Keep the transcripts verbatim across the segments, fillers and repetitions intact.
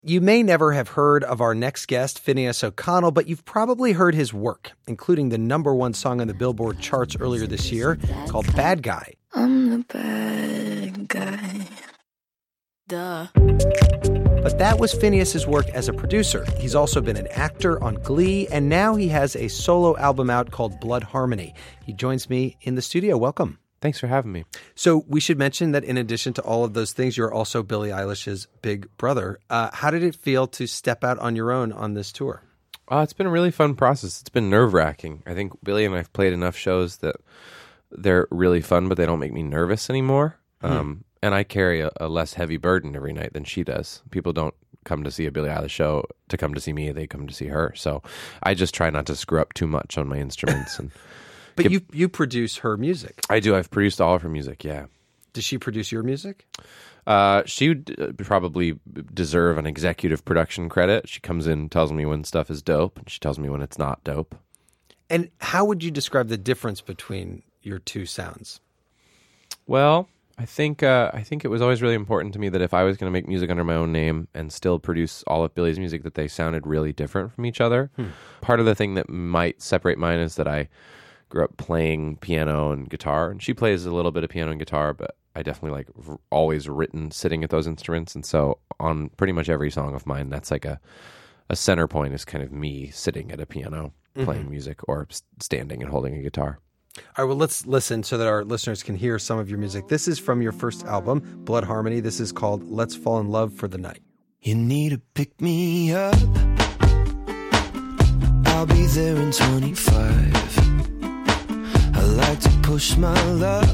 You may never have heard of our next guest, Finneas O'Connell, but you've probably heard his work, including the number one song on the Billboard charts earlier this year called Bad Guy. I'm the bad guy. Duh. But that was Finneas's work as a producer. He's also been an actor on Glee, and now he has a solo album out called Blood Harmony. He joins me in the studio. Welcome. Thanks for having me. So we should mention that in addition to all of those things, you're also Billie Eilish's big brother. Uh, how did it feel to step out on your own on this tour? Uh, it's been a really fun process. It's been nerve-wracking. I think Billie and I have played enough shows that they're really fun, but they don't make me nervous anymore. Hmm. Um, and I carry a, a less heavy burden every night than she does. People don't come to see a Billie Eilish show to come to see me. They come to see her. So I just try not to screw up too much on my instruments and... But you you produce her music. I do. I've produced all of her music, yeah. Does she produce your music? Uh, she would probably deserve an executive production credit. She comes in, tells me when stuff is dope, and she tells me when it's not dope. And how would you describe the difference between your two sounds? Well, I think uh, I think it was always really important to me that if I was going to make music under my own name and still produce all of Billie's music, that they sounded really different from each other. Hmm. Part of the thing that might separate mine is that I grew up playing piano and guitar, and she plays a little bit of piano and guitar, but I definitely like r- always written sitting at those instruments. And so on pretty much every song of mine, that's like a, a center point is kind of me sitting at a piano mm-hmm. playing music or standing and holding a guitar. All right, well, let's listen so that our listeners can hear some of your music. This is from your first album, Blood Harmony. This is called Let's Fall in Love for the Night. You need to pick me up. I'll be there in twenty-five. I like to push my luck,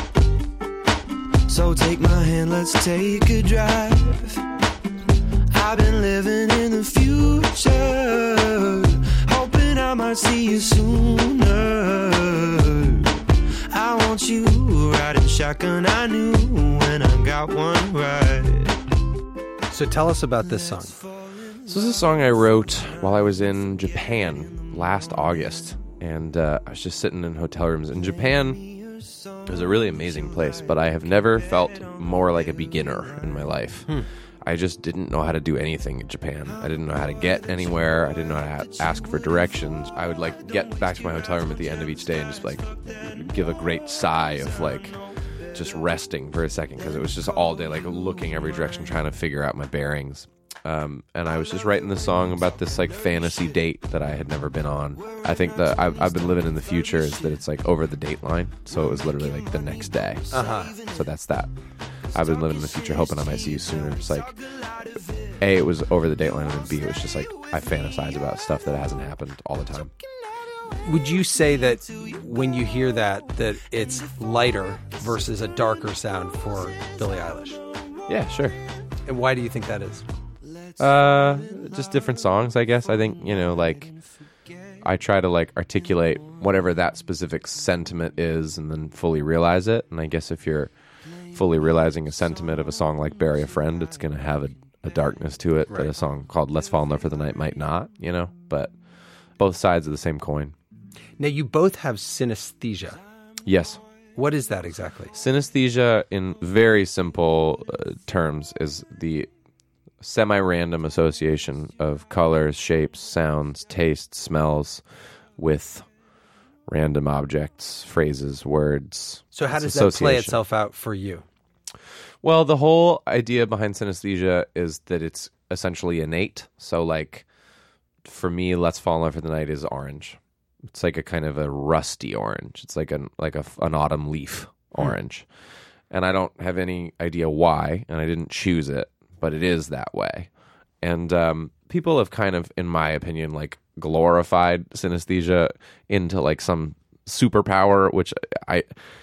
so take my hand, let's take a drive. I've been living in the future, hoping I might see you sooner. I want you riding shotgun, I knew when I got one right. So tell us about this song. This is a song I wrote while I was in Japan last August. And uh, I was just sitting in hotel rooms. In Japan, it was a really amazing place, but I have never felt more like a beginner in my life. Hmm. I just didn't know how to do anything in Japan. I didn't know how to get anywhere. I didn't know how to ask for directions. I would like get back to my hotel room at the end of each day and just like give a great sigh of like just resting for a second, because it was just all day like looking every direction, trying to figure out my bearings. Um, and I was just writing this song about this like fantasy date that I had never been on. I think that I've, I've been living in the future is that it's like over the date line. So it was literally like the next day. Uh-huh. So that's that. I've been living in the future hoping I might see you sooner. It's like, A, it was over the date line, and then B, it was just like I fantasize about stuff that hasn't happened all the time. Would you say that when you hear that, that it's lighter versus a darker sound for Billie Eilish? Yeah, sure. And why do you think that is? Uh, just different songs, I guess. I think, you know, like, I try to, like, articulate whatever that specific sentiment is and then fully realize it. And I guess if you're fully realizing a sentiment of a song like Bury a Friend, it's going to have a, a darkness to it right. that a song called Let's Fall in Love for the Night might not, you know? But both sides of the same coin. Now, you both have synesthesia. Yes. What is that exactly? Synesthesia, in very simple uh, terms, is the semi-random association of colors, shapes, sounds, tastes, smells with random objects, phrases, words. So how does that play itself out for you? Well, the whole idea behind synesthesia is that it's essentially innate. So, like, for me, Let's Fall in Love for the Night is orange. It's like a kind of a rusty orange. It's like an like a, an autumn leaf orange. Hmm. And I don't have any idea why, and I didn't choose it, but it is that way. And um, people have kind of, in my opinion, like glorified synesthesia into like some superpower, which I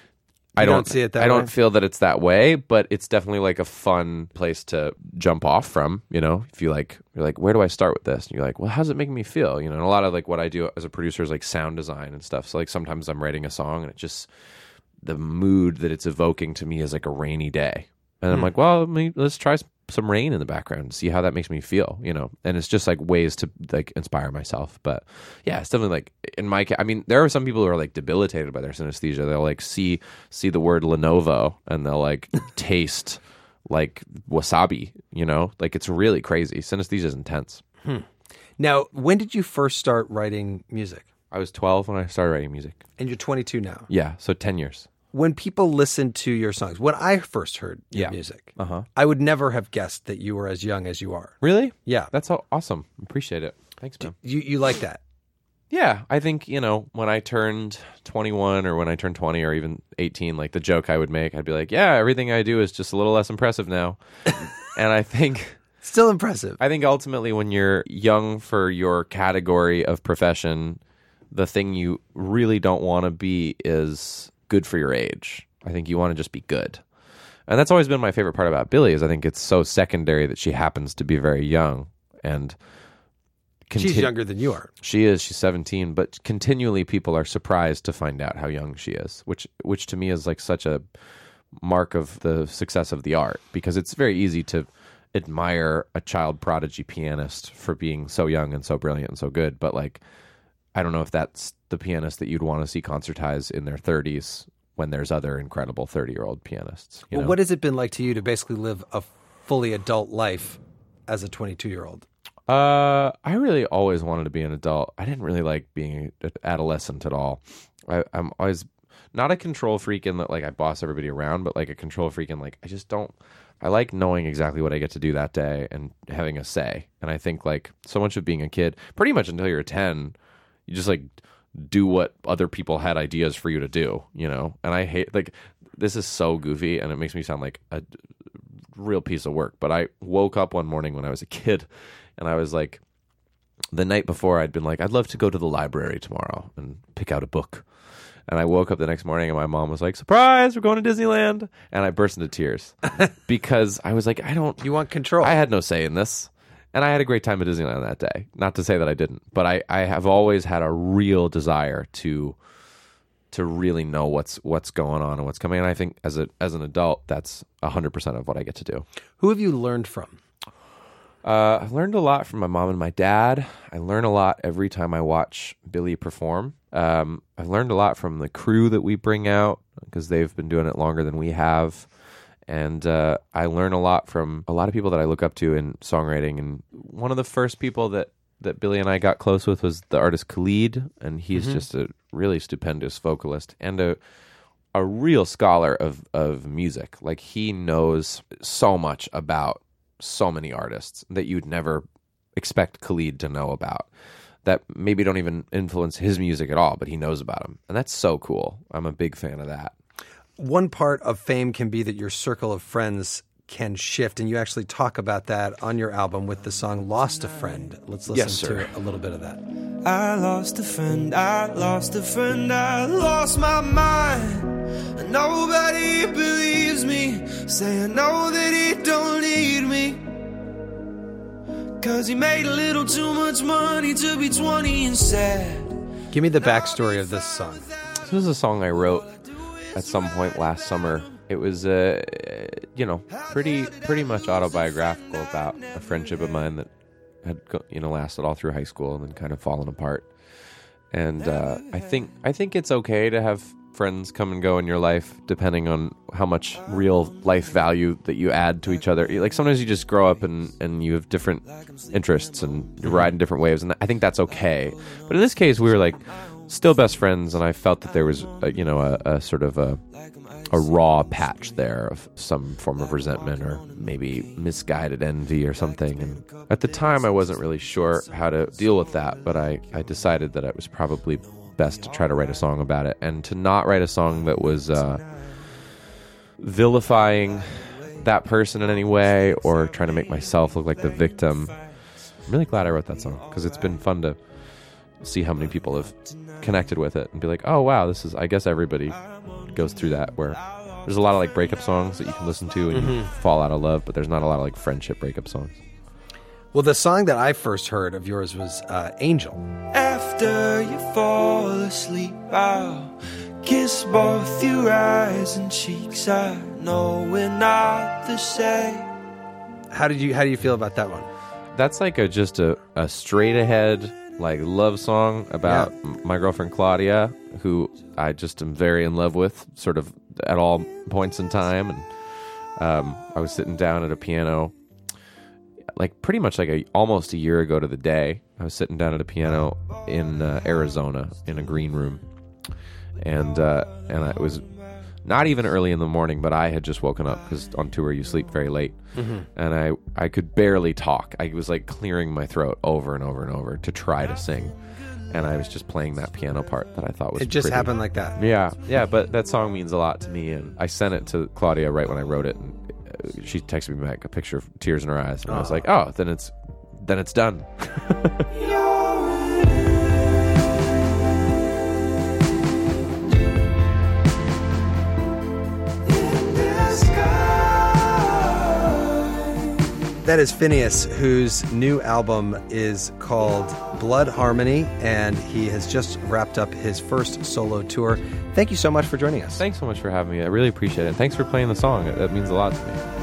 I don't, don't see it that I way? don't feel that it's that way, but it's definitely like a fun place to jump off from, you know, if you like, you're like, where do I start with this? And you're like, well, how's it making me feel? You know, and a lot of like what I do as a producer is like sound design and stuff. So like sometimes I'm writing a song and it just, the mood that it's evoking to me is like a rainy day. And I'm mm. like, well, maybe let's try some rain in the background and see how that makes me feel, you know? And it's just like ways to like inspire myself. But yeah, it's definitely like in my case, I mean, there are some people who are like debilitated by their synesthesia. They'll like see, see the word Lenovo and they'll like taste like wasabi, you know? Like, it's really crazy. Synesthesia is intense. Hmm. Now, when did you first start writing music? I was twelve when I started writing music. And you're twenty-two now. Yeah, so ten years. When people listen to your songs, when I first heard your Yeah. music, Uh-huh. I would never have guessed that you were as young as you are. Really? Yeah. That's so awesome. Appreciate it. Thanks, man. You you like that? Yeah, I think, you know, when I turned twenty-one or when I turned twenty or even eighteen, like the joke I would make, I'd be like, yeah, everything I do is just a little less impressive now. And I think... Still impressive. I think ultimately when you're young for your category of profession, the thing you really don't want to be is good for your age. I think you want to just be good. And that's always been my favorite part about Billie is I think it's so secondary that she happens to be very young. And conti- She's younger than you are. She is. She's seventeen. But continually people are surprised to find out how young she is, which which to me is like such a mark of the success of the art, because it's very easy to admire a child prodigy pianist for being so young and so brilliant and so good. But like, I don't know if that's the pianist that you'd want to see concertize in their thirties when there's other incredible thirty-year-old pianists. You Well, know? what has it been like to you to basically live a fully adult life as a twenty-two-year-old? Uh, I really always wanted to be an adult. I didn't really like being an adolescent at all. I, I'm always not a control freak in that like I boss everybody around, but like a control freak in like I just don't. I like knowing exactly what I get to do that day and having a say. And I think like so much of being a kid, pretty much until you're ten, you just like do what other people had ideas for you to do, you know? And I hate like this is so goofy and it makes me sound like a real piece of work. But I woke up one morning when I was a kid and I was like, the night before I'd been like, I'd love to go to the library tomorrow and pick out a book. And I woke up the next morning and my mom was like, surprise, we're going to Disneyland. And I burst into tears because I was like, I don't... You want control. I had no say in this. And I had a great time at Disneyland that day. Not to say that I didn't. But I, I have always had a real desire to to really know what's what's going on and what's coming. And I think as a as an adult, that's one hundred percent of what I get to do. Who have you learned from? Uh, I've learned a lot from my mom and my dad. I learn a lot every time I watch Billie perform. Um, I've learned a lot from the crew that we bring out because they've been doing it longer than we have. And uh, I learn a lot from a lot of people that I look up to in songwriting. And one of the first people that, that Billie and I got close with was the artist Khalid. And he's mm-hmm. just a really stupendous vocalist and a a real scholar of, of music. Like he knows so much about so many artists that you'd never expect Khalid to know about, that maybe don't even influence his music at all, but he knows about them. And that's so cool. I'm a big fan of that. One part of fame can be that your circle of friends can shift, and you actually talk about that on your album with the song Lost a Friend. Let's listen Yes, to a little bit of that. I lost a friend, I lost a friend, I lost my mind. And nobody believes me, say I know that he don't need me. Cause he made a little too much money to be twenty and sad. Give me the backstory of this song. This was a song I wrote at some point last summer. It was, uh, you know, pretty pretty much autobiographical about a friendship of mine that had, you know, lasted all through high school and then kind of fallen apart. And uh, I think I think it's okay to have friends come and go in your life depending on how much real life value that you add to each other. Like sometimes you just grow up and, and you have different interests and you ride in different waves, and I think that's okay. But in this case, we were like still best friends, and I felt that there was a, you know a, a sort of a a raw patch there of some form of resentment or maybe misguided envy or something. And at the time, I wasn't really sure how to deal with that, but I, I decided that it was probably best to try to write a song about it, and to not write a song that was uh, vilifying that person in any way or trying to make myself look like the victim. I'm really glad I wrote that song because it's been fun to see how many people have connected with it and be like, oh wow, this is, I guess everybody goes through that, where there's a lot of like breakup songs that you can listen to and mm-hmm. you fall out of love, but there's not a lot of like friendship breakup songs. Well, the song that I first heard of yours was uh, Angel. After you fall asleep, I'll kiss both your eyes and cheeks. I know we're not the same. How did you how do you feel about that one? That's like a just a, a straight ahead like love song about yeah. my girlfriend Claudia, who I just am very in love with, sort of at all points in time, and Um, I was sitting down at a piano, like pretty much like a, almost a year ago to the day. I was sitting down at a piano in uh, Arizona in a green room, and uh, and I, it was not even early in the morning, but I had just woken up because on tour you sleep very late, mm-hmm. and I I could barely talk. I was like clearing my throat over and over and over to try to sing, and I was just playing that piano part that I thought was it just pretty. happened like that. Yeah, yeah, but that song means a lot to me, and I sent it to Claudia right when I wrote it, and she texted me back a picture of tears in her eyes, and oh. I was like, oh, then it's then it's done. That is Finneas, whose new album is called Blood Harmony, and he has just wrapped up his first solo tour. Thank you so much for joining us. Thanks so much for having me. I really appreciate it. Thanks for playing the song. That means a lot to me.